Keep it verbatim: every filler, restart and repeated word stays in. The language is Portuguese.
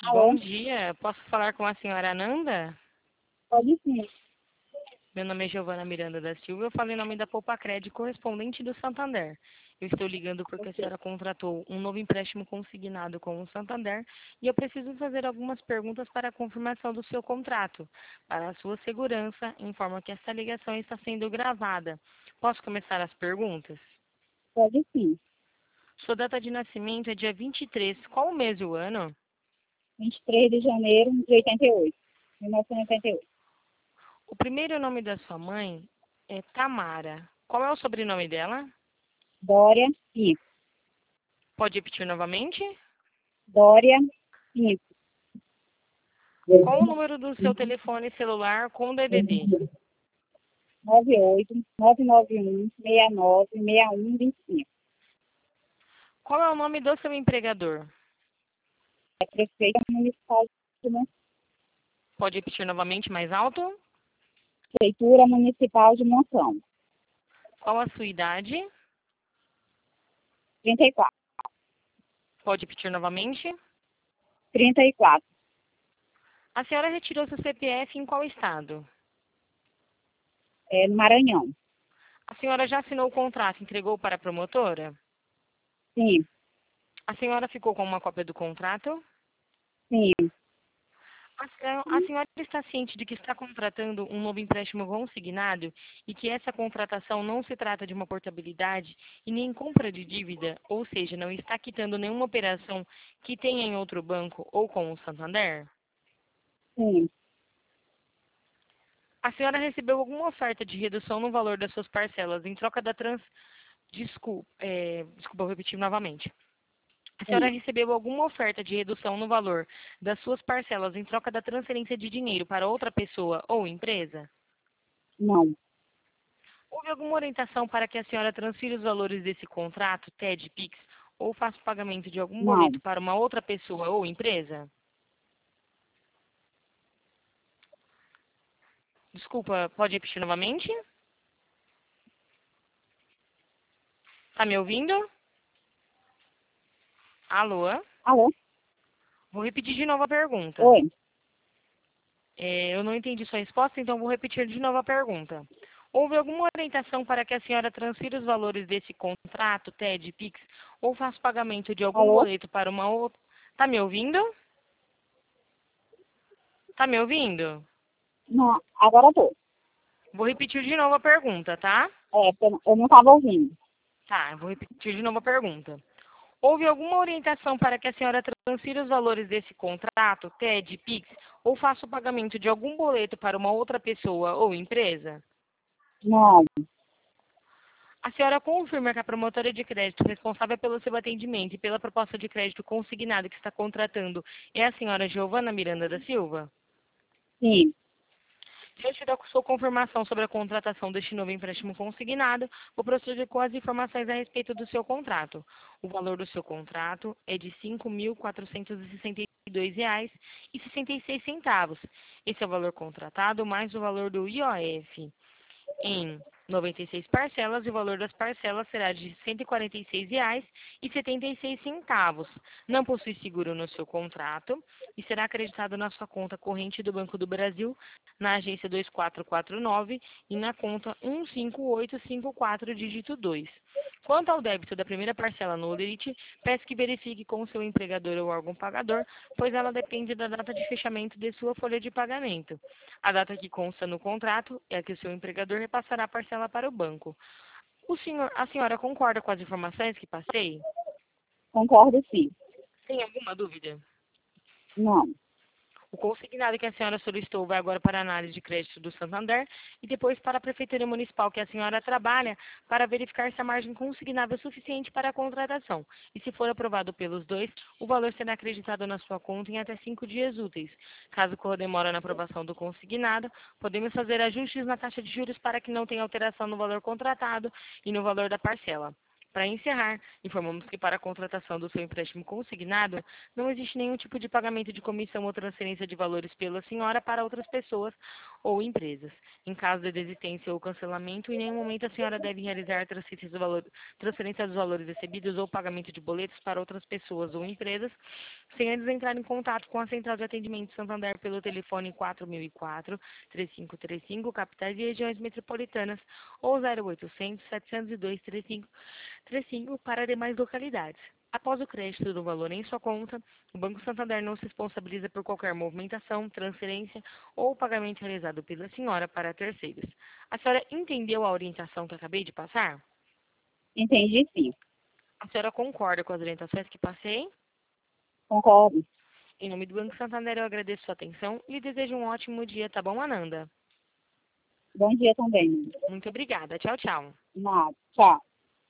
Bom Alô? dia, posso falar com a senhora Ananda? Pode sim. Meu nome é Giovana Miranda da Silva, eu falo em nome da Poupa-Cred, correspondente do Santander. Eu estou ligando porque a senhora contratou um novo empréstimo consignado com o Santander e eu preciso fazer algumas perguntas para a confirmação do seu contrato. Para a sua segurança, informo que esta ligação está sendo gravada. Posso começar as perguntas? Pode sim. Sua data de nascimento é dia vinte e três. Qual o mês e o ano? vinte e três de janeiro de oitenta e oito. mil novecentos e oitenta e oito. O primeiro nome da sua mãe é Tamara. Qual é o sobrenome dela? Dória, Pinto. Pode repetir novamente? Dória, Pinto. Qual o número do seu telefone celular com D D D? nove oito nove nove um seis nove seis um dois cinco. Qual é o nome do seu empregador? É Prefeita Municipal de Monção. Pode repetir novamente mais alto? Prefeitura Municipal de Monção. Qual a sua idade? trinta e quatro. Pode repetir novamente? trinta e quatro. A senhora retirou seu C P F em qual estado? É no Maranhão. A senhora já assinou o contrato e entregou para a promotora? Sim, A senhora ficou com uma cópia do contrato? sim. A senhora a senhora está ciente de que está contratando um novo empréstimo consignado e que essa contratação não se trata de uma portabilidade e nem compra de dívida, ou seja, não está quitando nenhuma operação que tenha em outro banco ou com o Santander? Sim. A senhora recebeu alguma oferta de redução no valor das suas parcelas em troca da trans... Desculpa, é... Desculpa, eu repetir novamente. A senhora Sim. recebeu alguma oferta de redução no valor das suas parcelas em troca da transferência de dinheiro para outra pessoa ou empresa? Não. Houve alguma orientação para que a senhora transfira os valores desse contrato, T E D, Pix, ou faça o pagamento de algum Não. boleto para uma outra pessoa ou empresa? Desculpa, pode repetir novamente? Tá me ouvindo? Alô? Alô? Vou repetir de novo a pergunta. Oi. É, eu não entendi sua resposta, então vou repetir de novo a pergunta. Houve alguma orientação para que a senhora transfira os valores desse contrato, T E D, Pix, ou faça o pagamento de algum Alô? boleto para uma outra... Tá me ouvindo? Tá me ouvindo? Não. Agora estou. Vou repetir de novo a pergunta, tá? É, porque eu não eu não estava ouvindo. Tá, eu vou repetir de novo a pergunta. Houve alguma orientação para que a senhora transfira os valores desse contrato, T E D, Pix, ou faça o pagamento de algum boleto para uma outra pessoa ou empresa? Não. A senhora confirma que a promotora de crédito responsável pelo seu atendimento e pela proposta de crédito consignado que está contratando é a senhora Giovana Miranda da Silva? Sim. Diante da sua confirmação sobre a contratação deste novo empréstimo consignado, vou proceder com as informações a respeito do seu contrato. O valor do seu contrato é de cinco mil quatrocentos e sessenta e dois reais e sessenta e seis centavos. Esse é o valor contratado mais o valor do I O F. Em noventa e seis parcelas, e o valor das parcelas será de cento e quarenta e seis reais e setenta e seis centavos. Não possui seguro no seu contrato e será acreditado na sua conta corrente do Banco do Brasil, na agência dois quatro quatro nove e na conta um cinco oito cinco quatro, dígito dois. Quanto ao débito da primeira parcela no limite, peço que verifique com o seu empregador ou órgão pagador, pois ela depende da data de fechamento de sua folha de pagamento. A data que consta no contrato é a que o seu empregador repassará a parcela para o banco. O senhor, a senhora concorda com as informações que passei? Concordo, sim. Tem alguma dúvida? Não. O consignado que a senhora solicitou vai agora para a análise de crédito do Santander e depois para a Prefeitura Municipal que a senhora trabalha para verificar se a margem consignável é suficiente para a contratação. E se for aprovado pelos dois, o valor será acreditado na sua conta em até cinco dias úteis. Caso ocorra demora na aprovação do consignado, podemos fazer ajustes na taxa de juros para que não tenha alteração no valor contratado e no valor da parcela. Para encerrar, informamos que para a contratação do seu empréstimo consignado, não existe nenhum tipo de pagamento de comissão ou transferência de valores pela senhora para outras pessoas ou empresas. Em caso de desistência ou cancelamento, em nenhum momento a senhora deve realizar transferência dos valores, transferência dos valores recebidos ou pagamento de boletos para outras pessoas ou empresas, sem antes entrar em contato com a Central de Atendimento Santander pelo telefone quatro mil e quatro, três cinco três cinco, capitais e regiões metropolitanas, ou zero oitocentos, setecentos e dois, trinta e cinco trinta e cinco para demais localidades. Após o crédito do valor em sua conta, o Banco Santander não se responsabiliza por qualquer movimentação, transferência ou pagamento realizado pela senhora para terceiros. A senhora entendeu a orientação que acabei de passar? Entendi, sim. A senhora concorda com as orientações que passei? Concordo. Em nome do Banco Santander, eu agradeço sua atenção e desejo um ótimo dia, tá bom, Ananda? Bom dia também. Muito obrigada. Tchau, tchau. Nada. Tchau.